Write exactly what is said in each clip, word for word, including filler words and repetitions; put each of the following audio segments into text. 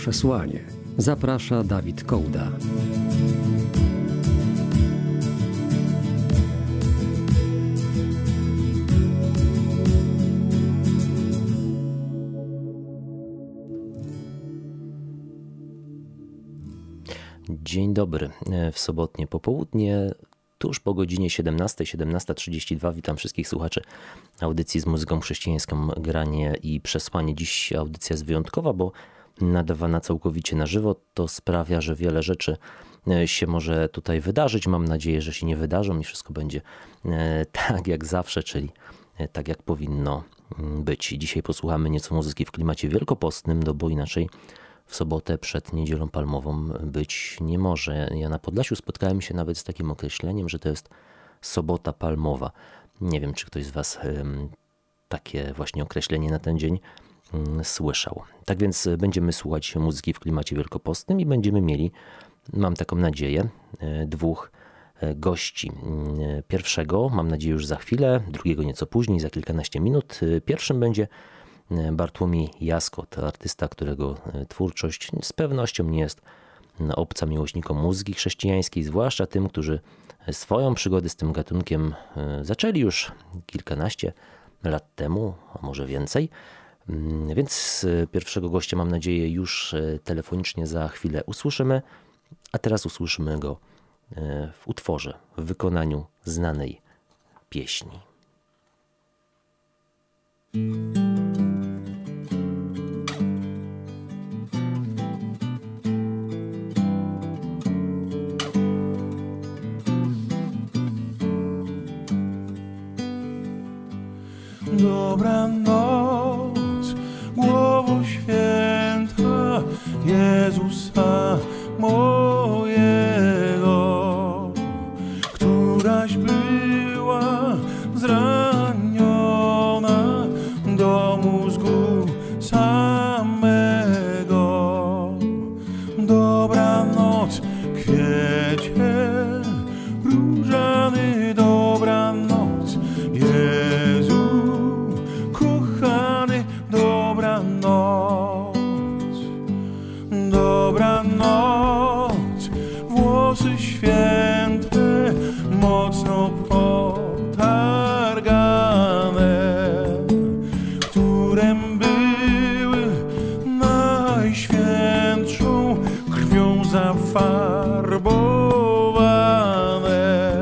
przesłanie. Zaprasza Dawid Kołda. Dzień dobry. W sobotnie popołudnie, tuż po godzinie siedemnastej, siedemnasta trzydzieści dwa, witam wszystkich słuchaczy audycji z muzyką chrześcijańską, granie i przesłanie. Dziś audycja jest wyjątkowa, bo nadawana całkowicie na żywo. To sprawia, że wiele rzeczy się może tutaj wydarzyć. Mam nadzieję, że się nie wydarzą i wszystko będzie tak jak zawsze, czyli tak jak powinno być. Dzisiaj posłuchamy nieco muzyki w klimacie wielkopostnym, no bo inaczej w sobotę przed Niedzielą Palmową być nie może. Ja na Podlasiu spotkałem się nawet z takim określeniem, że to jest sobota palmowa. Nie wiem, czy ktoś z Was takie właśnie określenie na ten dzień słyszał. Tak więc będziemy słuchać muzyki w klimacie wielkopostnym i będziemy mieli, mam taką nadzieję, dwóch gości. Pierwszego mam nadzieję już za chwilę, drugiego nieco później, za kilkanaście minut. Pierwszym będzie Bartłomiej Jaskot, artysta, którego twórczość z pewnością nie jest obca miłośnikom muzyki chrześcijańskiej, zwłaszcza tym, którzy swoją przygodę z tym gatunkiem zaczęli już kilkanaście lat temu, a może więcej. Więc pierwszego gościa, mam nadzieję, już telefonicznie za chwilę usłyszymy, a teraz usłyszymy go w utworze, w wykonaniu znanej pieśni. Dobranoc, głowo święta Jezusa mojego, któraś była zraniona do mózgu samego. Dobranoc, kwiecie różany, dobranoc, Jezu kochany, dobranoc. Dobranoc, włosy święte, mocno potargane, którem były najświętszą krwią zafarbowane.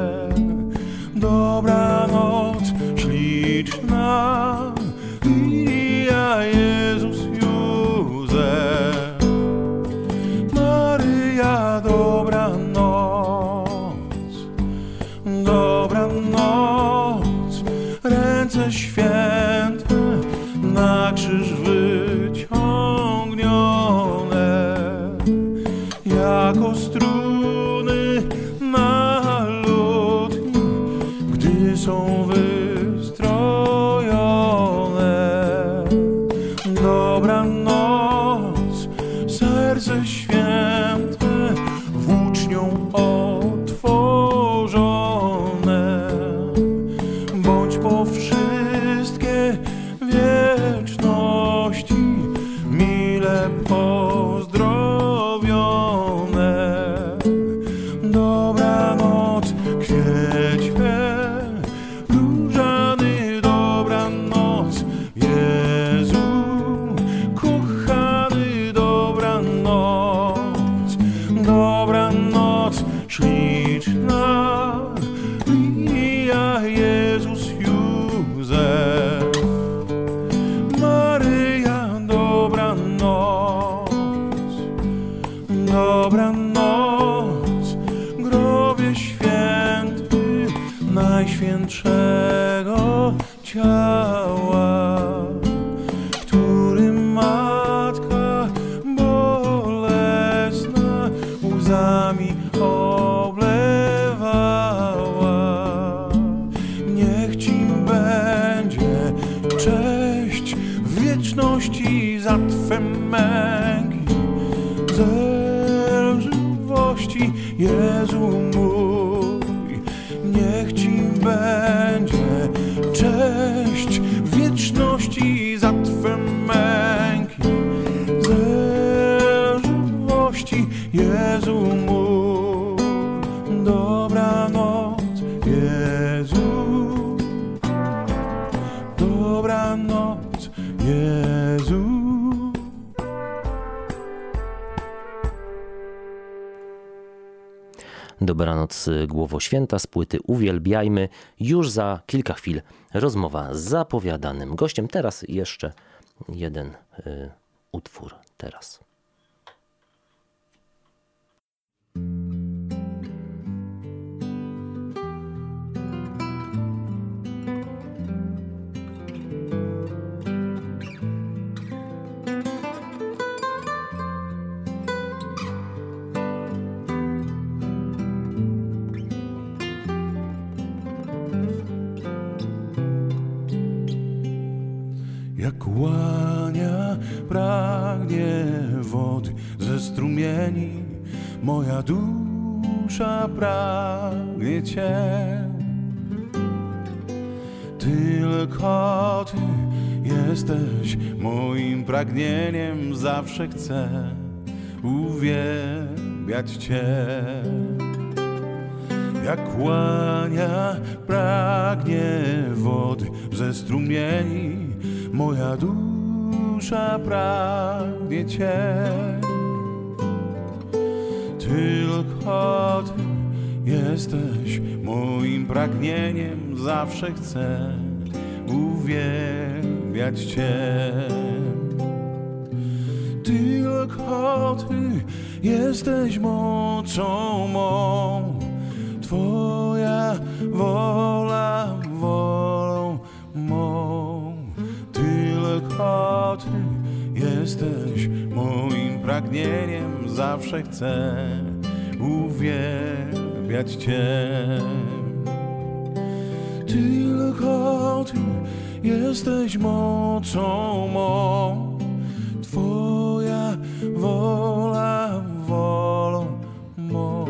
Dobranoc, śliczna Lilia, Jezus, Józef, Maryja, dobranoc. Dobranoc, ręce święte na krzyż wyciągnione, jako struny na lutni, gdy są wystrojone. Dobranoc, serce święte włócznią otworzone, bądź po wszystkie wieczności mile pozdrowione. Dobranoc, kwiecie różany, dobranoc, Jezu kochany, dobranoc. Dobranoc, śliczna Lilia, Jezus, Józef, Maryja, dobranoc. Dobranoc, grobie święty najświętszego ciała, którym matka bolesna łzami oblewała. Niech Ci będzie cześć w wieczności za Twe męki, zel żywości, Jezu mój. Niech Ci będzie cześć w wieczności za Twe męki, zel miłości, Jezu mój. Dobranoc, Jezu. Dobranoc, Jezu. Dobranoc, Głowo Święta z płyty Uwielbiajmy. Już za kilka chwil rozmowa z zapowiadanym gościem. Teraz jeszcze jeden y, utwór. Teraz. Jak łania pragnie wody ze strumieni, moja dusza pragnie Cię. Tylko Ty jesteś moim pragnieniem, zawsze chcę uwielbiać Cię. Jak łania pragnie wody ze strumieni, moja dusza pragnie Cię. Tylko Ty jesteś moim pragnieniem, zawsze chcę uwielbiać Cię. Tylko Ty jesteś mocą mą, Twoja wola wolą mą. Tylko Ty jesteś moim pragnieniem, zawsze chcę uwielbiać Cię. Tylko Ty jesteś mocą mą, Twoja wola wolą mą.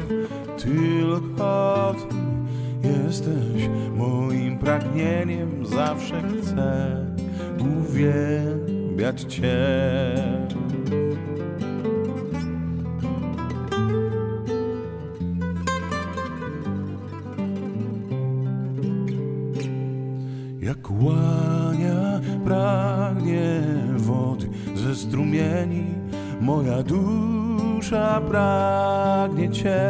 Tylko Ty jesteś moim pragnieniem, zawsze chcę uwielbiać Cię. Jak łania pragnie wody ze strumieni, moja dusza pragnie Cię.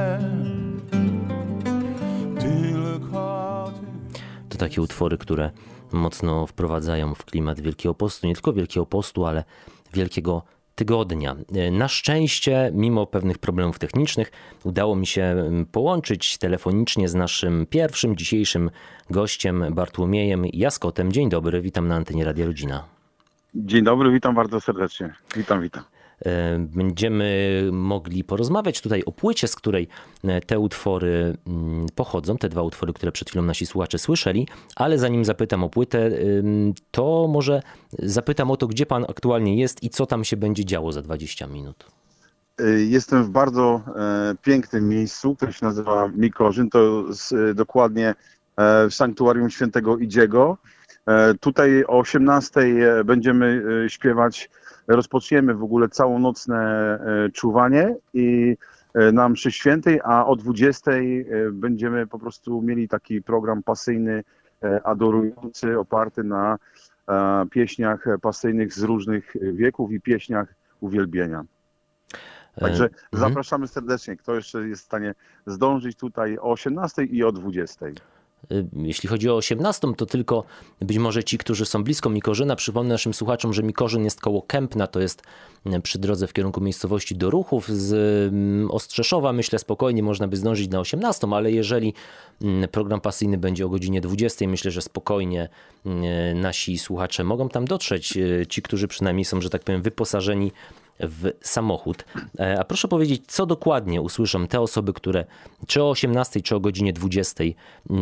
Tylko Ty. To takie utwory, które mocno wprowadzają w klimat Wielkiego Postu. Nie tylko Wielkiego Postu, ale Wielkiego Tygodnia. Na szczęście, mimo pewnych problemów technicznych, udało mi się połączyć telefonicznie z naszym pierwszym dzisiejszym gościem, Bartłomiejem Jaskotem. Dzień dobry, witam na antenie Radia Rodzina. Dzień dobry, witam bardzo serdecznie. Witam, witam. Będziemy mogli porozmawiać tutaj o płycie, z której te utwory pochodzą, te dwa utwory, które przed chwilą nasi słuchacze słyszeli, ale zanim zapytam o płytę, to może zapytam o to, gdzie pan aktualnie jest i co tam się będzie działo za dwadzieścia minut. Jestem w bardzo e, pięknym miejscu, które się nazywa Mikorzyn, to z, dokładnie e, w sanktuarium świętego Idziego. E, tutaj o osiemnastej będziemy śpiewać. Rozpoczniemy w ogóle całonocne czuwanie i na mszy świętej, a o dwudziestej będziemy po prostu mieli taki program pasyjny, adorujący, oparty na pieśniach pasyjnych z różnych wieków i pieśniach uwielbienia. Także mhm. zapraszamy serdecznie, kto jeszcze jest w stanie zdążyć tutaj o osiemnastej i o dwudziestej. Jeśli chodzi o osiemnastą, to tylko być może ci, którzy są blisko Mikorzyna. Przypomnę naszym słuchaczom, że Mikorzyn jest koło Kępna, to jest przy drodze w kierunku miejscowości Doruchów. Z Ostrzeszowa, myślę, spokojnie można by zdążyć na osiemnastą, ale jeżeli program pasyjny będzie o godzinie dwudziestej, myślę, że spokojnie nasi słuchacze mogą tam dotrzeć. Ci, którzy przynajmniej są, że tak powiem, wyposażeni w samochód. A proszę powiedzieć, co dokładnie usłyszą te osoby, które czy o osiemnastej, czy o godzinie dwudziestej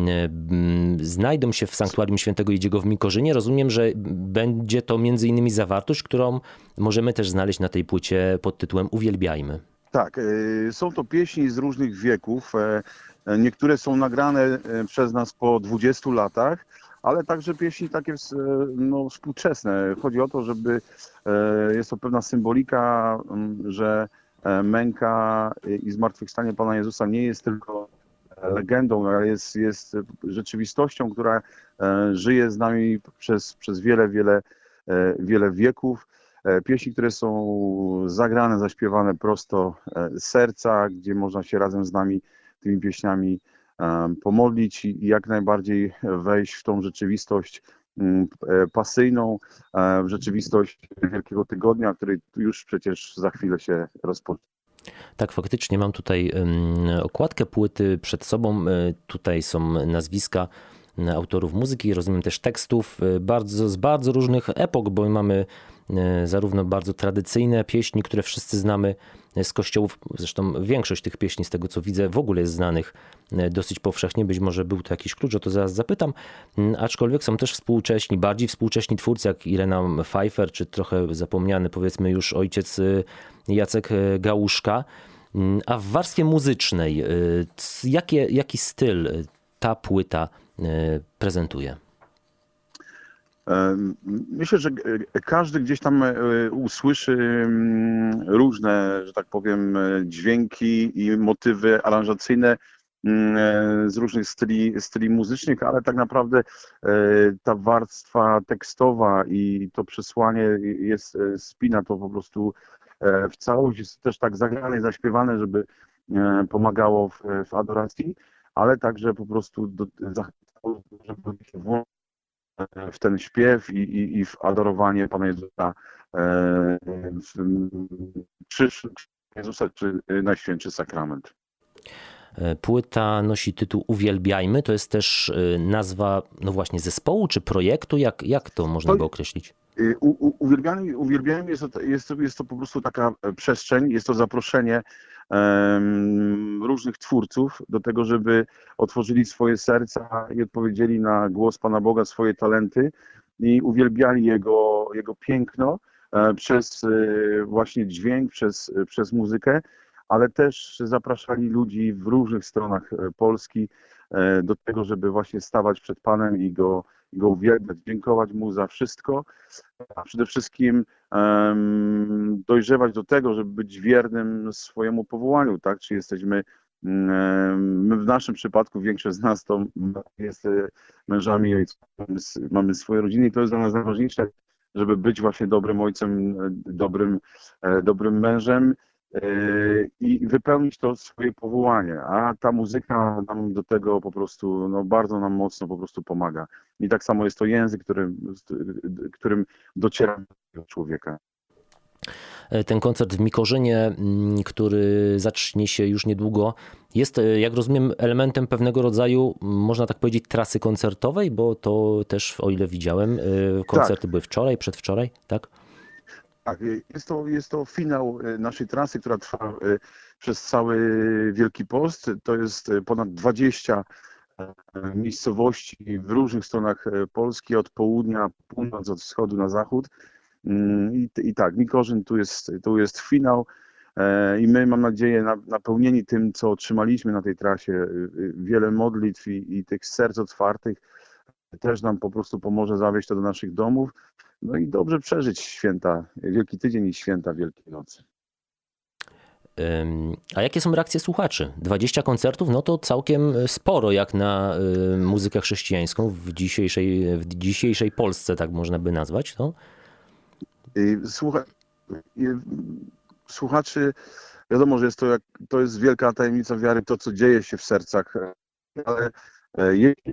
znajdą się w sanktuarium świętego Idziego w Mikorzynie. Rozumiem, że będzie to między innymi zawartość, którą możemy też znaleźć na tej płycie pod tytułem Uwielbiajmy. Tak, są to pieśni z różnych wieków. Niektóre są nagrane przez nas po dwudziestu latach, ale także pieśni takie no, współczesne. Chodzi o to, żeby, jest to pewna symbolika, że męka i zmartwychwstanie Pana Jezusa nie jest tylko legendą, ale jest, jest rzeczywistością, która żyje z nami przez, przez wiele, wiele, wiele wieków. Pieśni, które są zagrane, zaśpiewane prosto z serca, gdzie można się razem z nami tymi pieśniami pomodlić i jak najbardziej wejść w tą rzeczywistość pasyjną, w rzeczywistość Wielkiego Tygodnia, który już przecież za chwilę się rozpocznie. Tak, faktycznie mam tutaj okładkę płyty przed sobą. Tutaj są nazwiska autorów muzyki, rozumiem też tekstów bardzo, z bardzo różnych epok, bo mamy zarówno bardzo tradycyjne pieśni, które wszyscy znamy z kościołów, zresztą większość tych pieśni z tego co widzę w ogóle jest znanych dosyć powszechnie, być może był to jakiś klucz, o to zaraz zapytam, aczkolwiek są też współcześni, bardziej współcześni twórcy jak Irena Pfeiffer, czy trochę zapomniany powiedzmy już ojciec Jacek Gałuszka. A w warstwie muzycznej jakie, jaki styl ta płyta prezentuje? Myślę, że każdy gdzieś tam usłyszy różne, że tak powiem, dźwięki i motywy aranżacyjne z różnych styli, styli muzycznych, ale tak naprawdę ta warstwa tekstowa i to przesłanie jest, spina to po prostu w całość, jest też tak zagrane i zaśpiewane, żeby pomagało w, w adoracji, ale także po prostu do, zachęcało, żeby się włączyć w ten śpiew i, i, i w adorowanie Pana Jezusa, w krzyż Jezusa czy Najświętszy Sakrament. Płyta nosi tytuł Uwielbiajmy, to jest też nazwa, no właśnie, zespołu czy projektu, jak, jak to można by określić? U, u, uwielbiajmy, uwielbiajmy jest, to, jest, to, jest to po prostu taka przestrzeń, jest to zaproszenie um, różnych twórców do tego, żeby otworzyli swoje serca i odpowiedzieli na głos Pana Boga, swoje talenty i uwielbiali Jego, jego piękno e, przez e, właśnie dźwięk, przez, przez muzykę, ale też zapraszali ludzi w różnych stronach Polski e, do tego, żeby właśnie stawać przed Panem i Go Go uwielbiać, dziękować Mu za wszystko, a przede wszystkim um, dojrzewać do tego, żeby być wiernym swojemu powołaniu, tak? Czy jesteśmy, um, my w naszym przypadku, większość z nas to jest mężami i ojcami, mamy swoje rodziny i to jest dla nas najważniejsze, żeby być właśnie dobrym ojcem, dobrym, dobrym mężem i wypełnić to swoje powołanie, a ta muzyka nam do tego po prostu, no bardzo nam mocno po prostu pomaga. I tak samo jest to język, którym, którym dociera do człowieka. Ten koncert w Mikorzynie, który zacznie się już niedługo, jest, jak rozumiem, elementem pewnego rodzaju, można tak powiedzieć, trasy koncertowej, bo to też, o ile widziałem, koncerty tak były wczoraj, przedwczoraj, tak? Tak, jest to, jest to finał naszej trasy, która trwa przez cały Wielki Post. To jest ponad dwadzieścia miejscowości w różnych stronach Polski, od południa, północ, od wschodu na zachód. I, i tak, Mikorzyn tu jest, tu jest finał i my, mam nadzieję, napełnieni tym, co otrzymaliśmy na tej trasie, wiele modlitw i, i tych serc otwartych, też nam po prostu pomoże zawieźć to do naszych domów. No i dobrze przeżyć święta, Wielki Tydzień i święta Wielkiej Nocy. A jakie są reakcje słuchaczy? dwadzieścia koncertów, no to całkiem sporo jak na muzykę chrześcijańską w dzisiejszej, w dzisiejszej Polsce, tak można by nazwać, no? Słucha, słuchaczy, wiadomo, że jest to, jak, to jest wielka tajemnica wiary, to co dzieje się w sercach, ale jeśli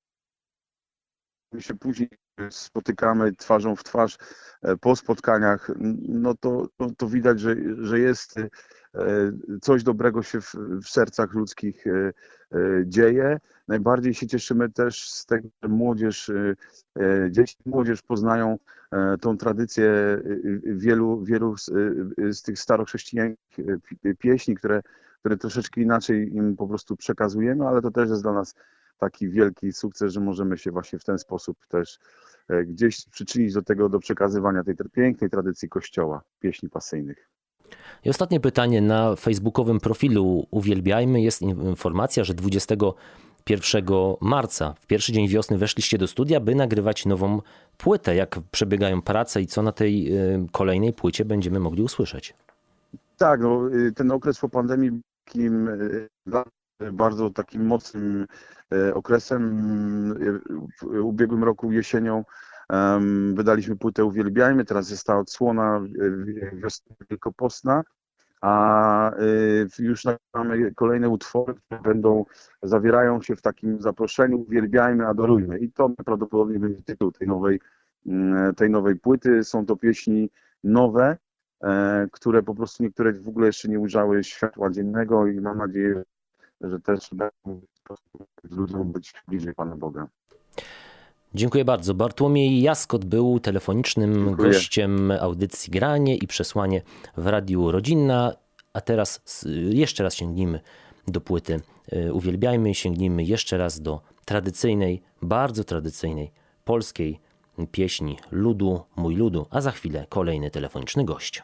się później spotykamy twarzą w twarz po spotkaniach, no to, to, to widać, że, że jest coś dobrego się w, w sercach ludzkich dzieje. Najbardziej się cieszymy też z tego, że młodzież, dzieci i młodzież poznają tą tradycję wielu, wielu z, z tych starochrześcijańskich pieśni, które, które troszeczkę inaczej im po prostu przekazujemy, ale to też jest dla nas taki wielki sukces, że możemy się właśnie w ten sposób też gdzieś przyczynić do tego, do przekazywania tej pięknej tradycji Kościoła, pieśni pasyjnych. I ostatnie pytanie. Na facebookowym profilu Uwielbiajmy jest informacja, że dwudziestego pierwszego marca, w pierwszy dzień wiosny, weszliście do studia, by nagrywać nową płytę. Jak przebiegają prace i co na tej kolejnej płycie będziemy mogli usłyszeć? Tak, no, y, ten okres po pandemii był takim y, dla- bardzo takim mocnym y, okresem. Y, W ubiegłym roku jesienią em, wydaliśmy płytę Uwielbiajmy, teraz jest ta odsłona y, wiosna wielkopostna, a y, już mamy kolejne utwory, które będą, zawierają się w takim zaproszeniu Uwielbiajmy, adorujmy. I to prawdopodobnie będzie tytuł tej nowej, mm, tej nowej płyty. Są to pieśni nowe, e, które po prostu niektóre w ogóle jeszcze nie ujrzały światła dziennego i mam nadzieję, że też będą ludziom być bliżej Pana Boga. Dziękuję bardzo. Bartłomiej Jaskot był telefonicznym Dziękuję. gościem audycji Granie i Przesłanie w Radiu Rodzinna. A teraz s- jeszcze raz sięgnijmy do płyty y, Uwielbiajmy i sięgnijmy jeszcze raz do tradycyjnej, bardzo tradycyjnej polskiej pieśni Ludu, mój ludu, a za chwilę kolejny telefoniczny gość.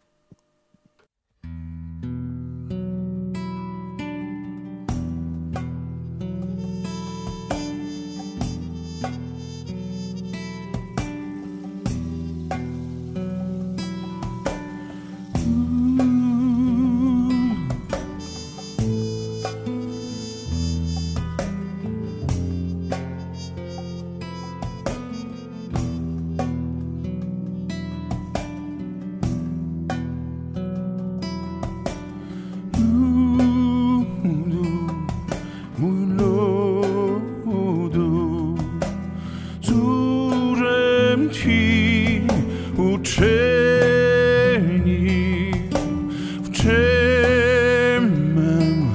Ludu, mój ludu, cóżem ci uczynił, w czym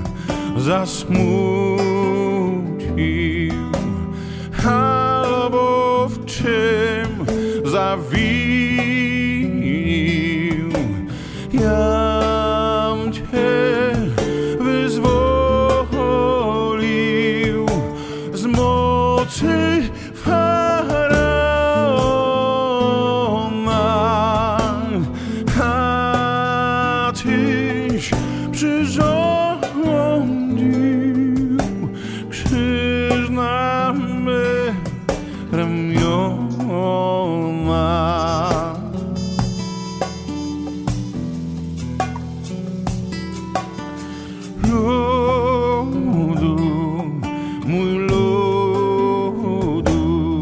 zasmucił, albo w czym zawinił. Jam cię wyzwolił z mocy faraona, a tyś przyrządził krzyż na me ramiona. Ludu, mój ludu,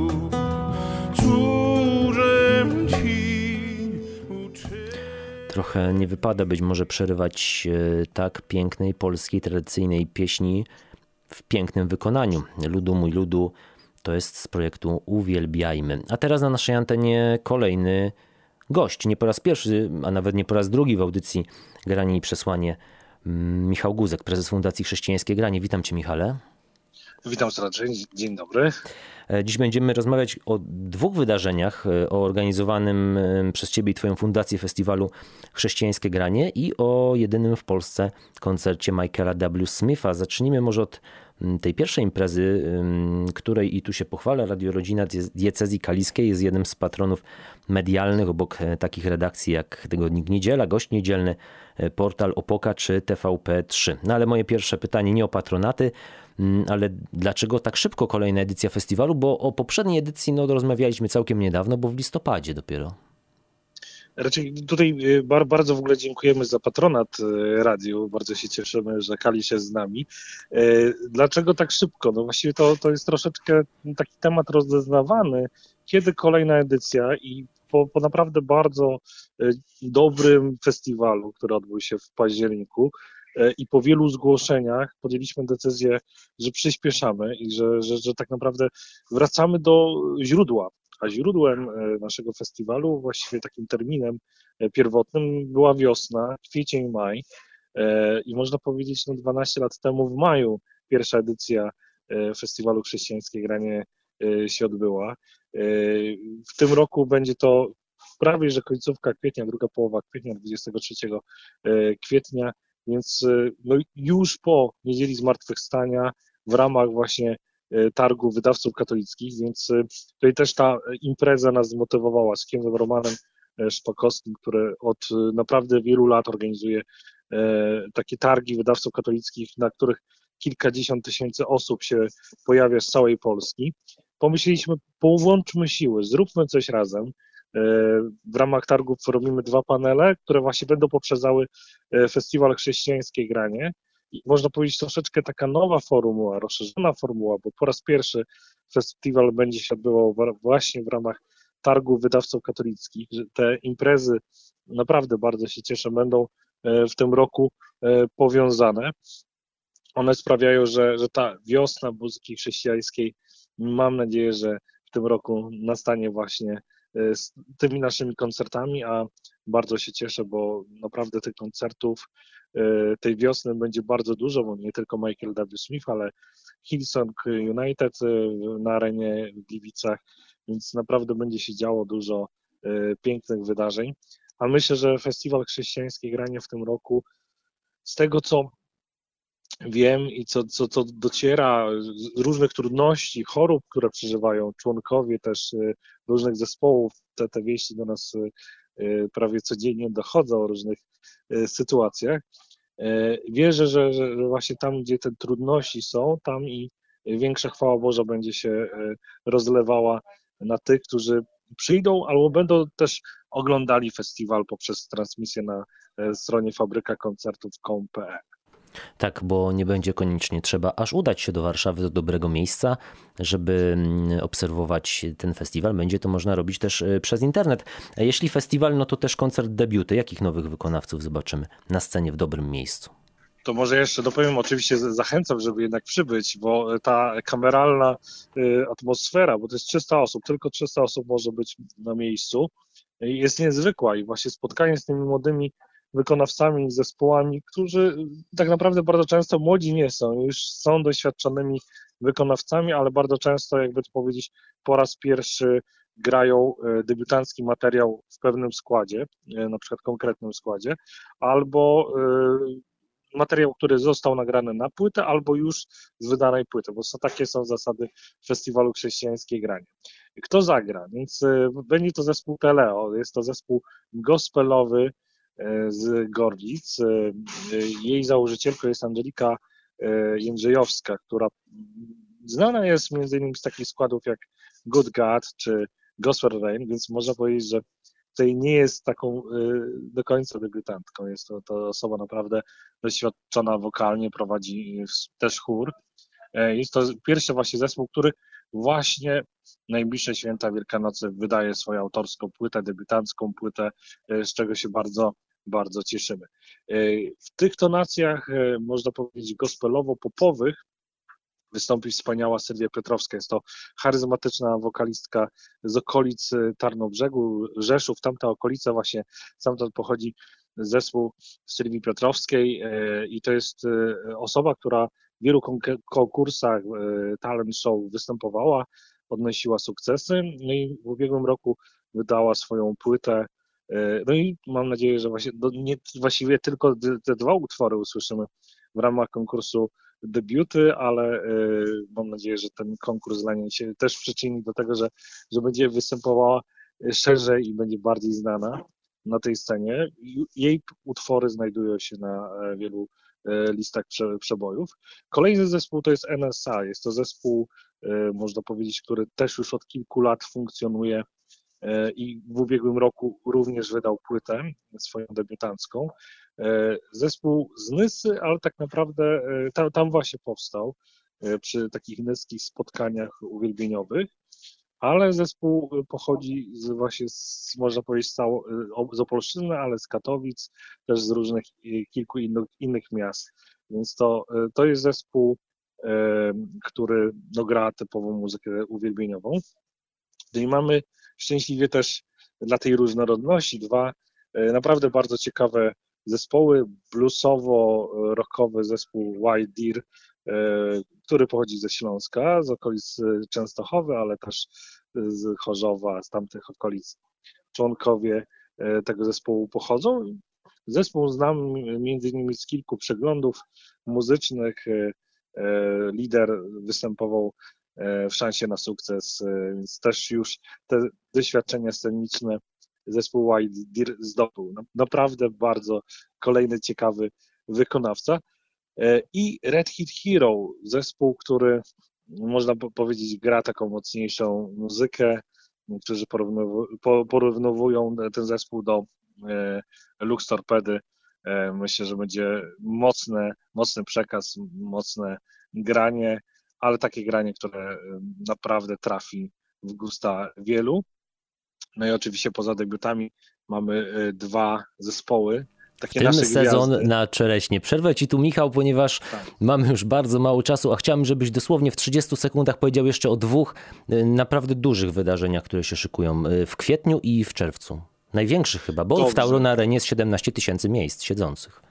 cóżem ci uczynił. Trochę nie wypada być może przerywać e, tak pięknej polskiej, tradycyjnej pieśni w pięknym wykonaniu. Ludu, mój ludu to jest z projektu Uwielbiajmy. A teraz na naszej antenie kolejny gość. Nie po raz pierwszy, a nawet nie po raz drugi w audycji Granie i Przesłanie. Mm, Michał Guzek, prezes Fundacji Chrześcijańskie Granie. Witam Cię, Michale. Witam serdecznie, dzień dobry. E, Dziś będziemy rozmawiać o dwóch wydarzeniach, e, o organizowanym e, przez Ciebie i Twoją fundację festiwalu Chrześcijańskie Granie i o jedynym w Polsce koncercie Michaela W. Smitha. Zacznijmy może od m, tej pierwszej imprezy, m, której i tu się pochwalę. Radio Rodzina Diec- Diecezji Kaliskiej jest jednym z patronów medialnych obok e, takich redakcji jak Tygodnik Niedziela, Gość Niedzielny, e, portal Opoka czy T V P trzy. No ale moje pierwsze pytanie nie o patronaty, Mm, ale dlaczego tak szybko kolejna edycja festiwalu? Bo o poprzedniej edycji no, rozmawialiśmy całkiem niedawno, bo w listopadzie dopiero. Raczej tutaj y, bar, bardzo w ogóle dziękujemy za patronat y, radiu. Bardzo się cieszymy, że Kalisz jest z nami. Y, Dlaczego tak szybko? No właściwie to, to jest troszeczkę taki temat rozeznawany. Kiedy kolejna edycja i po, po naprawdę bardzo y, dobrym festiwalu, który odbył się w październiku, y, i po wielu zgłoszeniach podjęliśmy decyzję, że przyspieszamy i że, że, że tak naprawdę wracamy do źródła. A źródłem e, naszego festiwalu, właściwie takim terminem e, pierwotnym, była wiosna, kwiecień, maj. E, I można powiedzieć, no dwanaście lat temu w maju pierwsza edycja e, Festiwalu Chrześcijańskie Granie e, się odbyła. E, W tym roku będzie to prawie że końcówka kwietnia, druga połowa kwietnia, dwudziestego trzeciego e, kwietnia, więc e, no już po Niedzieli Zmartwychwstania w ramach właśnie e, targu wydawców katolickich, więc e, tutaj też ta impreza nas zmotywowała z księdzem Romanem e, Szpakowskim, który od e, naprawdę wielu lat organizuje e, takie targi wydawców katolickich, na których kilkadziesiąt tysięcy osób się pojawia z całej Polski. Pomyśleliśmy, połączmy siły, zróbmy coś razem, W ramach targów robimy dwa panele, które właśnie będą poprzedzały festiwal Chrześcijańskie Granie. I można powiedzieć troszeczkę taka nowa formuła, rozszerzona formuła, bo po raz pierwszy festiwal będzie się odbywał właśnie w ramach targów wydawców katolickich. Że te imprezy, naprawdę bardzo się cieszę, będą w tym roku powiązane. One sprawiają, że, że ta wiosna muzyki chrześcijańskiej, mam nadzieję, że w tym roku nastanie właśnie z tymi naszymi koncertami, a bardzo się cieszę, bo naprawdę tych koncertów tej wiosny będzie bardzo dużo, bo nie tylko Michael W. Smith, ale Hillsong United na arenie w Gliwicach, więc naprawdę będzie się działo dużo pięknych wydarzeń, a myślę, że Festiwal Chrześcijańskie Granie w tym roku, z tego co wiem i co, co, co dociera z różnych trudności, chorób, które przeżywają członkowie też różnych zespołów, te, te wieści do nas prawie codziennie dochodzą o różnych sytuacjach. Wierzę, że, że właśnie tam, gdzie te trudności są, tam i większa chwała Boża będzie się rozlewała na tych, którzy przyjdą albo będą też oglądali festiwal poprzez transmisję na stronie fabryka koncertów kropka com kropka pe el. Tak, bo nie będzie koniecznie trzeba aż udać się do Warszawy, do dobrego miejsca, żeby obserwować ten festiwal. Będzie to można robić też przez internet. A jeśli festiwal, no to też koncert debiuty. Jakich nowych wykonawców zobaczymy na scenie w dobrym miejscu? To może jeszcze dopowiem, oczywiście zachęcam, żeby jednak przybyć, bo ta kameralna atmosfera, bo to jest trzysta osób, tylko trzysta osób może być na miejscu, jest niezwykła i właśnie spotkanie z tymi młodymi wykonawcami, zespołami, którzy tak naprawdę bardzo często młodzi nie są, już są doświadczonymi wykonawcami, ale bardzo często, jakby to powiedzieć, po raz pierwszy grają debiutancki materiał w pewnym składzie, na przykład konkretnym składzie, albo materiał, który został nagrany na płytę, albo już z wydanej płyty, bo są, takie są zasady Festiwalu Chrześcijańskie Granie. Kto zagra? Więc będzie to zespół Teleo, jest to zespół gospelowy z Gorlic. Jej założycielką jest Angelika Jędrzejowska, która znana jest między innymi z takich składów jak Good God czy Gospel Rain, więc można powiedzieć, że tutaj nie jest taką do końca debiutantką. Jest to, to osoba naprawdę doświadczona wokalnie, prowadzi też chór. Jest to pierwszy właśnie zespół, który właśnie najbliższe święta Wielkanocy wydaje swoją autorską płytę, debiutancką płytę, z czego się bardzo, bardzo cieszymy. W tych tonacjach, można powiedzieć, gospelowo-popowych wystąpi wspaniała Sylwia Piotrowska. Jest to charyzmatyczna wokalistka z okolic Tarnobrzegu, Rzeszów, tamta okolica właśnie, stamtąd pochodzi zespół Sylwii Piotrowskiej i to jest osoba, która w wielu konkursach talent show występowała, odnosiła sukcesy, no i w ubiegłym roku wydała swoją płytę, no i mam nadzieję, że właśnie, nie, właściwie tylko te dwa utwory usłyszymy w ramach konkursu debiuty, ale mam nadzieję, że ten konkurs dla niej się też przyczyni do tego, że, że będzie występowała szerzej i będzie bardziej znana na tej scenie. Jej utwory znajdują się na wielu listach prze, przebojów. Kolejny zespół to jest N S A. Jest to zespół, można powiedzieć, który też już od kilku lat funkcjonuje i w ubiegłym roku również wydał płytę swoją debiutancką. Zespół z Nysy, ale tak naprawdę tam, tam właśnie powstał przy takich nyskich spotkaniach uwielbieniowych, ale zespół pochodzi z właśnie, z, można powiedzieć, z Opolszczyzny, ale z Katowic, też z różnych kilku innych, innych miast. Więc to, to jest zespół, który no, gra typową muzykę uwielbieniową. No i mamy szczęśliwie też dla tej różnorodności dwa naprawdę bardzo ciekawe zespoły. Bluesowo-rockowy zespół White Deer, który pochodzi ze Śląska, z okolic Częstochowy, ale też z Chorzowa, z tamtych okolic. Członkowie tego zespołu pochodzą. Zespół znam między innymi z kilku przeglądów muzycznych. Lider występował w Szansie na sukces, więc też już te doświadczenia sceniczne zespół White Deer zdobył. Naprawdę bardzo kolejny ciekawy wykonawca. I Red Hit Hero, zespół, który można powiedzieć gra taką mocniejszą muzykę, którzy porównuw- po- porównywują ten zespół do e, Lux Torpedy. E, Myślę, że będzie mocne, mocny przekaz, mocne granie, ale takie granie, które e, naprawdę trafi w gusta wielu. No i oczywiście poza debiutami mamy e, dwa zespoły, takie Ten nasze sezon gwiazdy. na czereśnie. Przerwę ci tu, Michał, ponieważ Tak. mamy już bardzo mało czasu, a chciałem, żebyś dosłownie w trzydziestu sekundach powiedział jeszcze o dwóch y, naprawdę dużych wydarzeniach, które się szykują y, w kwietniu i w czerwcu. Największych chyba, bo Dobrze. w Tauron Arenie jest siedemnaście tysięcy miejsc siedzących.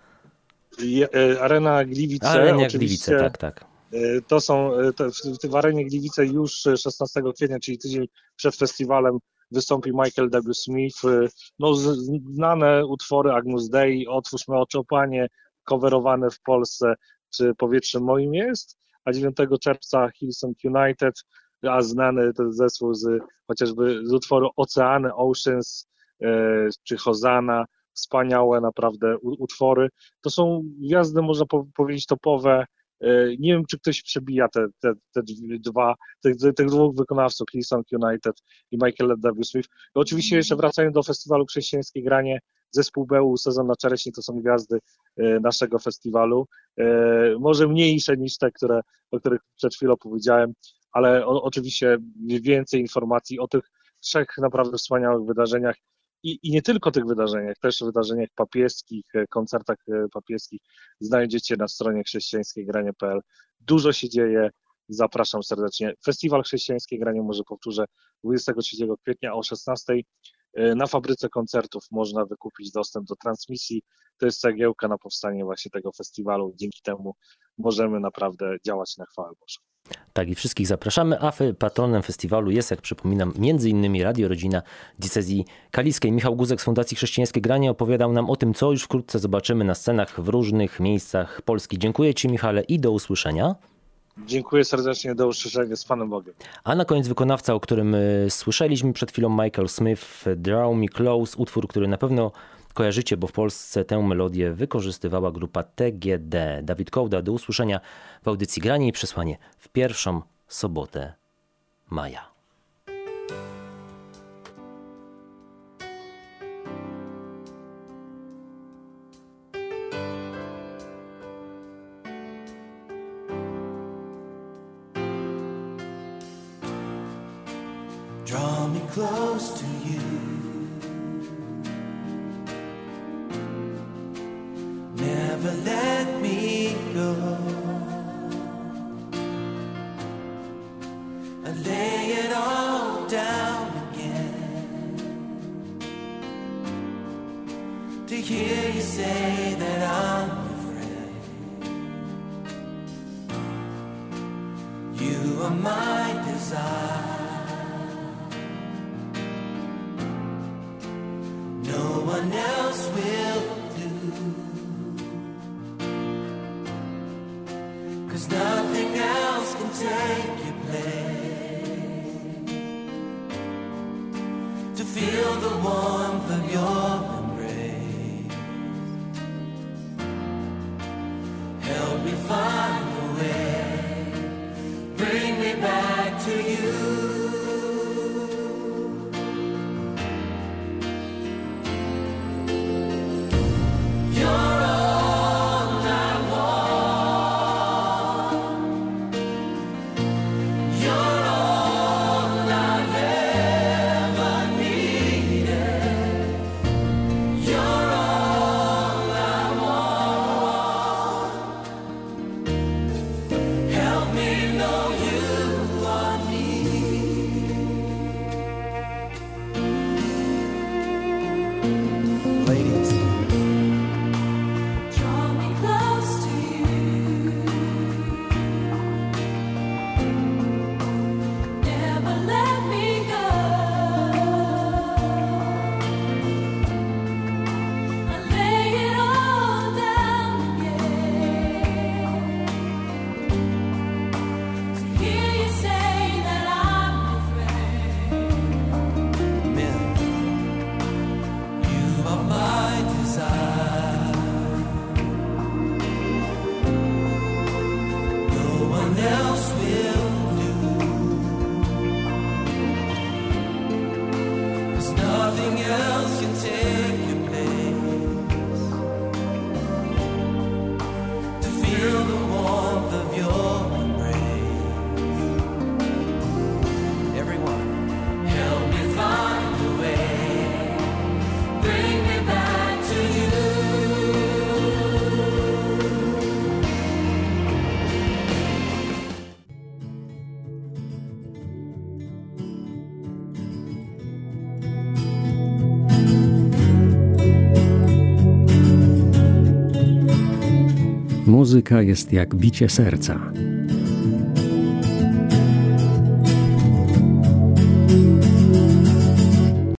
Je- e, Arena Gliwice, Ale jak oczywiście. Gliwice, tak, tak. E, To są, e, te, w, w Arenie Gliwice już szesnastego kwietnia, czyli tydzień przed festiwalem, wystąpi Michael W. Smith. E, No, z- znane utwory Agnus Dei, Otwórzmy oczy, o Panie, coverowane w Polsce, czy Powietrze moim jest, a dziewiątego czerwca Hillsong United, a znany ten zespół z chociażby z utworu Oceany, Oceans, e, czy Hosanna, wspaniałe naprawdę u- utwory. To są gwiazdy, można po- powiedzieć, topowe. E, Nie wiem, czy ktoś przebija te, te, te dwa, tych, tych dwóch wykonawców, Hillsong United i Michael W. Smith. I oczywiście jeszcze wracając do festiwalu Chrześcijańskie Granie, zespół Bełu, Sezon na Czereśni, to są gwiazdy e, naszego festiwalu. E, Może mniejsze niż te, które, o których przed chwilą powiedziałem, ale o, oczywiście więcej informacji o tych trzech naprawdę wspaniałych wydarzeniach i, i nie tylko tych wydarzeniach, też wydarzeniach papieskich, e, koncertach e, papieskich znajdziecie na stronie chrześcijańskie granie kropka p l. Dużo się dzieje, zapraszam serdecznie. Festiwal Chrześcijańskie Granie, może powtórzę, dwudziestego trzeciego kwietnia o szesnastej. E, Na fabryce koncertów można wykupić dostęp do transmisji. To jest cegiełka na powstanie właśnie tego festiwalu. Dzięki temu możemy naprawdę działać na chwałę Bożą. Tak, i wszystkich zapraszamy, a f- patronem festiwalu jest, jak przypominam, między innymi Radio Rodzina Diecezji Kaliskiej. Michał Guzek z Fundacji Chrześcijańskie Granie opowiadał nam o tym, co już wkrótce zobaczymy na scenach w różnych miejscach Polski. Dziękuję ci, Michale, i do usłyszenia. Dziękuję serdecznie, do usłyszenia, z Panem Bogiem. A na koniec wykonawca, o którym y, słyszeliśmy przed chwilą, Michael Smith, Draw Me Close, utwór, który na pewno kojarzycie, bo w Polsce tę melodię wykorzystywała grupa T G D. Dawid Kołda, do usłyszenia w audycji Granie i Przesłanie w pierwszą sobotę maja. Draw me close to you. Never let me go. I lay it all down again to hear you say that I'm your friend. You are my desire. No one else will do, 'cause nothing else can take your place. To feel the warmth of your embrace, help me find a way, bring me back to you. Help me know you are near. Muzyka jest jak bicie serca.